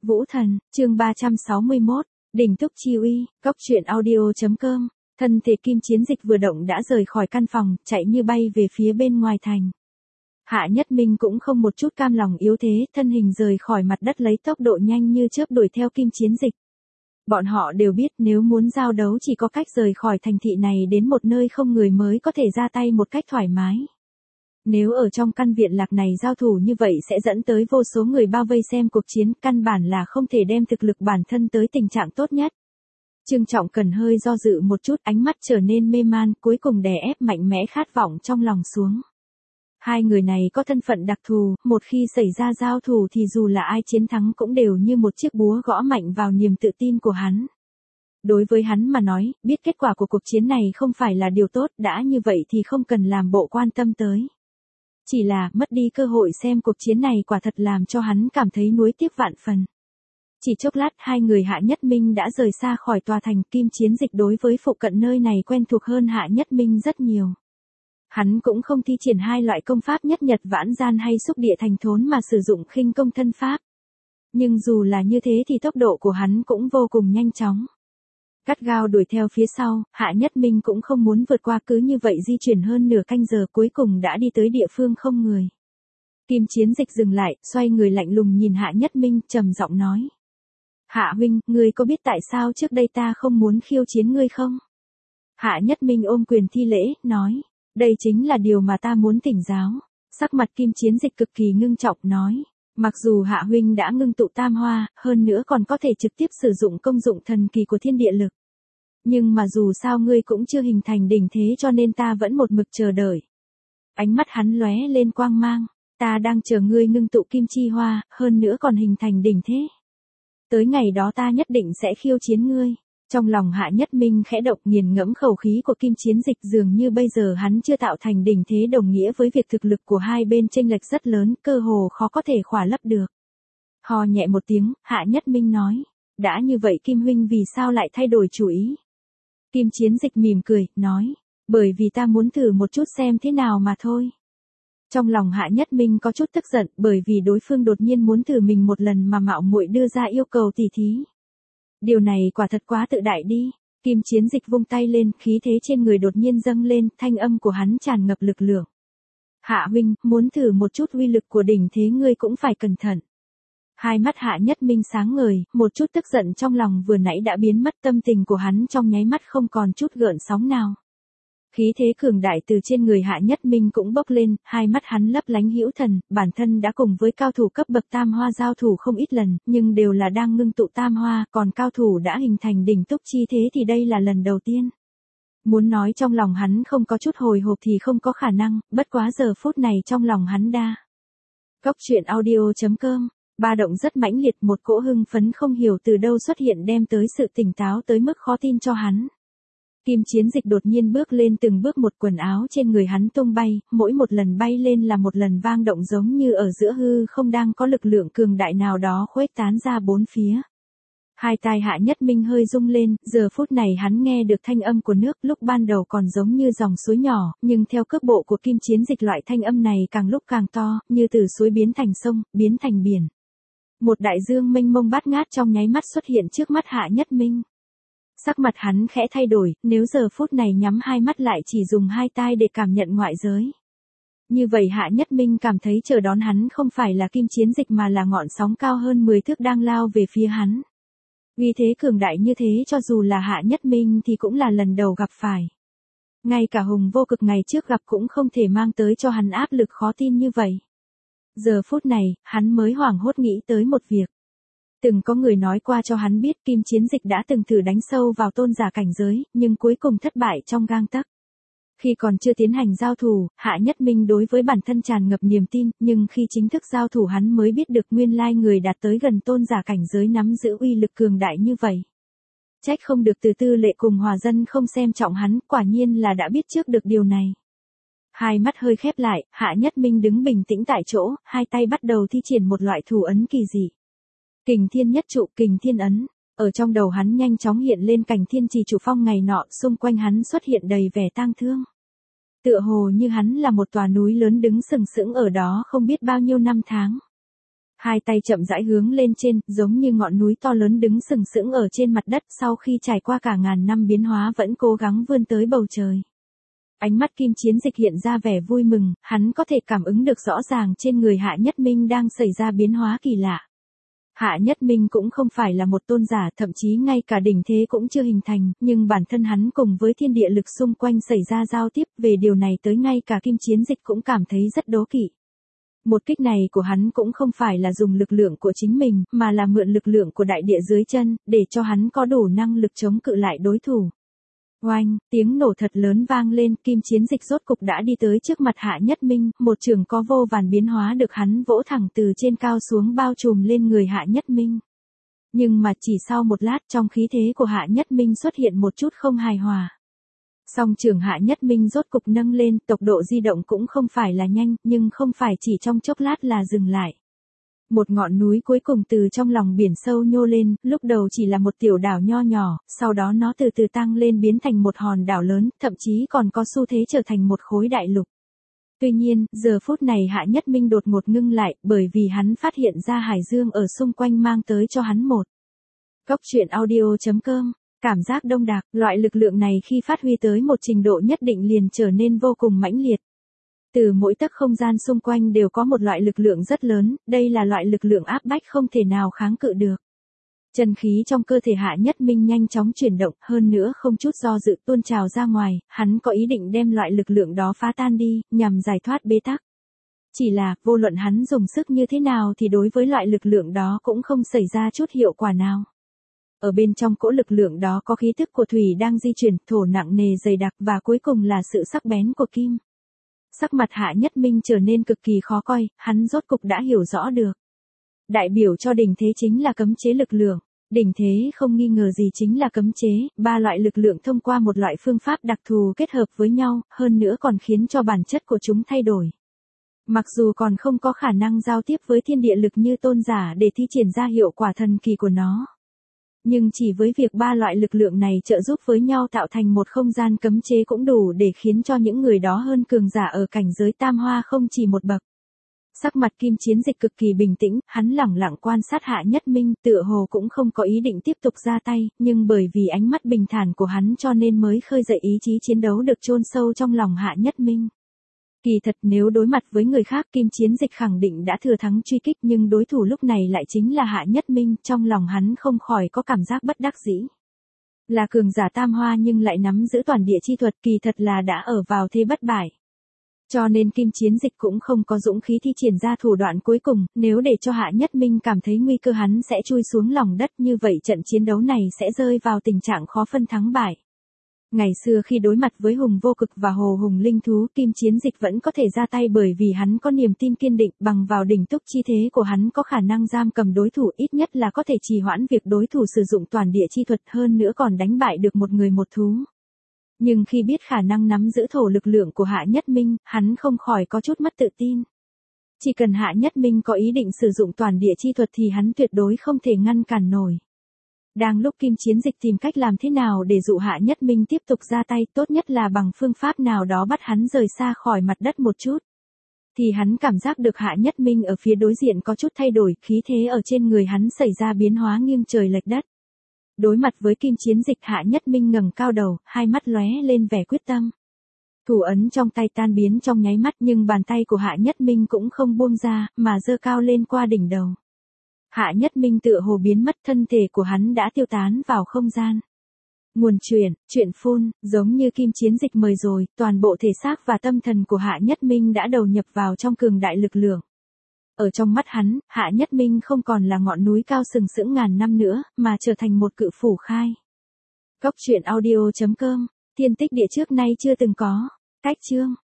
Vũ Thần, chương 361, Đỉnh Túc Chi Uy, Cốc truyện audio.com. Thân thể Kim Chiến Dịch vừa động đã rời khỏi căn phòng, chạy như bay về phía bên ngoài thành. Hạ Nhất Minh cũng không một chút cam lòng yếu thế, thân hình rời khỏi mặt đất lấy tốc độ nhanh như chớp đuổi theo Kim Chiến Dịch. Bọn họ đều biết nếu muốn giao đấu chỉ có cách rời khỏi thành thị này đến một nơi không người mới có thể ra tay một cách thoải mái. Nếu ở trong căn viện lạc này giao thủ như vậy sẽ dẫn tới vô số người bao vây xem cuộc chiến, căn bản là không thể đem thực lực bản thân tới tình trạng tốt nhất. Trương Trọng Cần hơi do dự một chút, ánh mắt trở nên mê man, cuối cùng đè ép mạnh mẽ khát vọng trong lòng xuống. Hai người này có thân phận đặc thù, một khi xảy ra giao thủ thì dù là ai chiến thắng cũng đều như một chiếc búa gõ mạnh vào niềm tự tin của hắn. Đối với hắn mà nói, biết kết quả của cuộc chiến này không phải là điều tốt, đã như vậy thì không cần làm bộ quan tâm tới. Chỉ là, mất đi cơ hội xem cuộc chiến này quả thật làm cho hắn cảm thấy nuối tiếc vạn phần. Chỉ chốc lát, hai người Hạ Nhất Minh đã rời xa khỏi tòa thành. Kim Chiến Dịch đối với phụ cận nơi này quen thuộc hơn Hạ Nhất Minh rất nhiều. Hắn cũng không thi triển hai loại công pháp nhất nhật vãn gian hay xúc địa thành thốn mà sử dụng khinh công thân pháp. Nhưng dù là như thế thì tốc độ của hắn cũng vô cùng nhanh chóng. Gắt gao đuổi theo phía sau, Hạ Nhất Minh cũng không muốn vượt qua, cứ như vậy di chuyển hơn nửa canh giờ cuối cùng đã đi tới địa phương không người. Kim Chiến Dịch dừng lại, xoay người lạnh lùng nhìn Hạ Nhất Minh, trầm giọng nói. Hạ huynh, ngươi có biết tại sao trước đây ta không muốn khiêu chiến ngươi không? Hạ Nhất Minh ôm quyền thi lễ, nói. Đây chính là điều mà ta muốn thỉnh giáo. Sắc mặt Kim Chiến Dịch cực kỳ ngưng trọng, nói. Mặc dù Hạ huynh đã ngưng tụ tam hoa, hơn nữa còn có thể trực tiếp sử dụng công dụng thần kỳ của thiên địa lực. Nhưng mà dù sao ngươi cũng chưa hình thành đỉnh thế cho nên ta vẫn một mực chờ đợi. Ánh mắt hắn lóe lên quang mang. Ta đang chờ ngươi ngưng tụ kim chi hoa, hơn nữa còn hình thành đỉnh thế. Tới ngày đó ta nhất định sẽ khiêu chiến ngươi. Trong lòng Hạ Nhất Minh khẽ động, nghiền ngẫm khẩu khí của Kim Chiến Dịch, dường như bây giờ hắn chưa tạo thành đỉnh thế đồng nghĩa với việc thực lực của hai bên chênh lệch rất lớn, cơ hồ khó có thể khỏa lấp được. Hò nhẹ một tiếng, Hạ Nhất Minh nói, đã như vậy Kim huynh vì sao lại thay đổi chủ ý? Kim Chiến Dịch mỉm cười, nói, bởi vì ta muốn thử một chút xem thế nào mà thôi. Trong lòng Hạ Nhất Minh có chút tức giận, bởi vì đối phương đột nhiên muốn thử mình một lần mà mạo muội đưa ra yêu cầu tỉ thí. Điều này quả thật quá tự đại đi. Kim Chiến Dịch vung tay lên, khí thế trên người đột nhiên dâng lên, thanh âm của hắn tràn ngập lực lượng. Hạ huynh, muốn thử một chút uy lực của đỉnh thế ngươi cũng phải cẩn thận. Hai mắt Hạ Nhất Minh sáng ngời, một chút tức giận trong lòng vừa nãy đã biến mất, tâm tình của hắn trong nháy mắt không còn chút gợn sóng nào. Khí thế cường đại từ trên người Hạ Nhất Minh cũng bốc lên, hai mắt hắn lấp lánh hữu thần, bản thân đã cùng với cao thủ cấp bậc tam hoa giao thủ không ít lần, nhưng đều là đang ngưng tụ tam hoa, còn cao thủ đã hình thành đỉnh túc chi thế thì đây là lần đầu tiên. Muốn nói trong lòng hắn không có chút hồi hộp thì không có khả năng, bất quá giờ phút này trong lòng hắn đa. Cốc truyện audio.com, ba động rất mãnh liệt, một cỗ hưng phấn không hiểu từ đâu xuất hiện đem tới sự tỉnh táo tới mức khó tin cho hắn. Kim Chiến Dịch đột nhiên bước lên từng bước một, quần áo trên người hắn tung bay, mỗi một lần bay lên là một lần vang động giống như ở giữa hư không đang có lực lượng cường đại nào đó khuếch tán ra bốn phía. Hai tai Hạ Nhất Minh hơi rung lên, giờ phút này hắn nghe được thanh âm của nước, lúc ban đầu còn giống như dòng suối nhỏ, nhưng theo cước bộ của Kim Chiến Dịch loại thanh âm này càng lúc càng to, như từ suối biến thành sông, biến thành biển. Một đại dương mênh mông bát ngát trong nháy mắt xuất hiện trước mắt Hạ Nhất Minh. Sắc mặt hắn khẽ thay đổi, nếu giờ phút này nhắm hai mắt lại chỉ dùng hai tai để cảm nhận ngoại giới. Như vậy Hạ Nhất Minh cảm thấy chờ đón hắn không phải là Kim Chiến Dịch mà là ngọn sóng cao hơn 10 thước đang lao về phía hắn. Uy thế cường đại như thế cho dù là Hạ Nhất Minh thì cũng là lần đầu gặp phải. Ngay cả Hùng Vô Cực ngày trước gặp cũng không thể mang tới cho hắn áp lực khó tin như vậy. Giờ phút này, hắn mới hoảng hốt nghĩ tới một việc. Từng có người nói qua cho hắn biết Kim Chiến Dịch đã từng thử đánh sâu vào tôn giả cảnh giới, nhưng cuối cùng thất bại trong gang tấc. Khi còn chưa tiến hành giao thủ, Hạ Nhất Minh đối với bản thân tràn ngập niềm tin, nhưng khi chính thức giao thủ hắn mới biết được nguyên lai người đạt tới gần tôn giả cảnh giới nắm giữ uy lực cường đại như vậy. Trách không được Từ Tư Lệ cùng Hòa Dân không xem trọng hắn, quả nhiên là đã biết trước được điều này. Hai mắt hơi khép lại, Hạ Nhất Minh đứng bình tĩnh tại chỗ, hai tay bắt đầu thi triển một loại thủ ấn kỳ dị. Kình Thiên Nhất Trụ, Kình Thiên Ấn. Ở trong đầu hắn nhanh chóng hiện lên cảnh thiên trì trụ phong ngày nọ, xung quanh hắn xuất hiện đầy vẻ tang thương. Tựa hồ như hắn là một tòa núi lớn đứng sừng sững ở đó không biết bao nhiêu năm tháng. Hai tay chậm rãi hướng lên trên, giống như ngọn núi to lớn đứng sừng sững ở trên mặt đất sau khi trải qua cả ngàn năm biến hóa vẫn cố gắng vươn tới bầu trời. Ánh mắt Kim Chiến Dịch hiện ra vẻ vui mừng, hắn có thể cảm ứng được rõ ràng trên người Hạ Nhất Minh đang xảy ra biến hóa kỳ lạ. Hạ Nhất Minh cũng không phải là một tôn giả, thậm chí ngay cả đỉnh thế cũng chưa hình thành, nhưng bản thân hắn cùng với thiên địa lực xung quanh xảy ra giao tiếp, về điều này tới ngay cả Kim Chiến Dịch cũng cảm thấy rất đố kỵ. Một kích này của hắn cũng không phải là dùng lực lượng của chính mình, mà là mượn lực lượng của đại địa dưới chân, để cho hắn có đủ năng lực chống cự lại đối thủ. Oanh, tiếng nổ thật lớn vang lên, Kim Chiến Dịch rốt cục đã đi tới trước mặt Hạ Nhất Minh, một trường có vô vàn biến hóa được hắn vỗ thẳng từ trên cao xuống bao trùm lên người Hạ Nhất Minh. Nhưng mà chỉ sau một lát trong khí thế của Hạ Nhất Minh xuất hiện một chút không hài hòa. Song trường Hạ Nhất Minh rốt cục nâng lên, tốc độ di động cũng không phải là nhanh, nhưng không phải chỉ trong chốc lát là dừng lại. Một ngọn núi cuối cùng từ trong lòng biển sâu nhô lên, lúc đầu chỉ là một tiểu đảo nho nhỏ, sau đó nó từ từ tăng lên biến thành một hòn đảo lớn, thậm chí còn có xu thế trở thành một khối đại lục. Tuy nhiên, giờ phút này Hạ Nhất Minh đột ngột ngưng lại, bởi vì hắn phát hiện ra hải dương ở xung quanh mang tới cho hắn một. Cốc truyện audio.com, cảm giác đông đạc, loại lực lượng này khi phát huy tới một trình độ nhất định liền trở nên vô cùng mãnh liệt. Từ mỗi tấc không gian xung quanh đều có một loại lực lượng rất lớn, đây là loại lực lượng áp bách không thể nào kháng cự được. Chân khí trong cơ thể Hạ Nhất Minh nhanh chóng chuyển động, hơn nữa không chút do dự tuôn trào ra ngoài, hắn có ý định đem loại lực lượng đó phá tan đi, nhằm giải thoát bế tắc. Chỉ là, vô luận hắn dùng sức như thế nào thì đối với loại lực lượng đó cũng không xảy ra chút hiệu quả nào. Ở bên trong cỗ lực lượng đó có khí thức của thủy đang di chuyển, thổ nặng nề dày đặc và cuối cùng là sự sắc bén của kim. Sắc mặt Hạ Nhất Minh trở nên cực kỳ khó coi, hắn rốt cục đã hiểu rõ được. Đại biểu cho đỉnh thế chính là cấm chế lực lượng. Đỉnh thế không nghi ngờ gì chính là cấm chế, ba loại lực lượng thông qua một loại phương pháp đặc thù kết hợp với nhau, hơn nữa còn khiến cho bản chất của chúng thay đổi. Mặc dù còn không có khả năng giao tiếp với thiên địa lực như tôn giả để thi triển ra hiệu quả thần kỳ của nó. Nhưng chỉ với việc ba loại lực lượng này trợ giúp với nhau tạo thành một không gian cấm chế cũng đủ để khiến cho những người đó hơn cường giả ở cảnh giới tam hoa không chỉ một bậc. Sắc mặt Kim Chiến Dịch cực kỳ bình tĩnh, hắn lẳng lặng quan sát Hạ Nhất Minh, tựa hồ cũng không có ý định tiếp tục ra tay, nhưng bởi vì ánh mắt bình thản của hắn cho nên mới khơi dậy ý chí chiến đấu được chôn sâu trong lòng Hạ Nhất Minh. Kỳ thật nếu đối mặt với người khác Kim Chiến Dịch khẳng định đã thừa thắng truy kích, nhưng đối thủ lúc này lại chính là Hạ Nhất Minh, trong lòng hắn không khỏi có cảm giác bất đắc dĩ. Là cường giả tam hoa nhưng lại nắm giữ toàn địa chi thuật, kỳ thật là đã ở vào thế bất bại. Cho nên Kim Chiến Dịch cũng không có dũng khí thi triển ra thủ đoạn cuối cùng, nếu để cho Hạ Nhất Minh cảm thấy nguy cơ hắn sẽ chui xuống lòng đất, như vậy trận chiến đấu này sẽ rơi vào tình trạng khó phân thắng bại. Ngày xưa khi đối mặt với Hùng Vô Cực và Hồ Hùng Linh Thú, Kim Chiến Dịch vẫn có thể ra tay bởi vì hắn có niềm tin kiên định, bằng vào đỉnh túc chi thế của hắn có khả năng giam cầm đối thủ, ít nhất là có thể trì hoãn việc đối thủ sử dụng toàn địa chi thuật, hơn nữa còn đánh bại được một người một thú. Nhưng khi biết khả năng nắm giữ thổ lực lượng của Hạ Nhất Minh, hắn không khỏi có chút mất tự tin. Chỉ cần Hạ Nhất Minh có ý định sử dụng toàn địa chi thuật thì hắn tuyệt đối không thể ngăn cản nổi. Đang lúc Kim Chiến Dịch tìm cách làm thế nào để dụ Hạ Nhất Minh tiếp tục ra tay, tốt nhất là bằng phương pháp nào đó bắt hắn rời xa khỏi mặt đất một chút. Thì hắn cảm giác được Hạ Nhất Minh ở phía đối diện có chút thay đổi, khí thế ở trên người hắn xảy ra biến hóa nghiêng trời lệch đất. Đối mặt với Kim Chiến Dịch, Hạ Nhất Minh ngẩng cao đầu, hai mắt lóe lên vẻ quyết tâm. Thủ ấn trong tay tan biến trong nháy mắt, nhưng bàn tay của Hạ Nhất Minh cũng không buông ra, mà giơ cao lên qua đỉnh đầu. Hạ Nhất Minh tựa hồ biến mất, thân thể của hắn đã tiêu tán vào không gian. Nguồn chuyện phun, giống như Kim Chiến Dịch mời rồi, toàn bộ thể xác và tâm thần của Hạ Nhất Minh đã đầu nhập vào trong cường đại lực lượng. Ở trong mắt hắn, Hạ Nhất Minh không còn là ngọn núi cao sừng sững ngàn năm nữa, mà trở thành một cự phủ khai. Cốc truyện audio.com, tiên tích địa trước nay chưa từng có. Cách chương.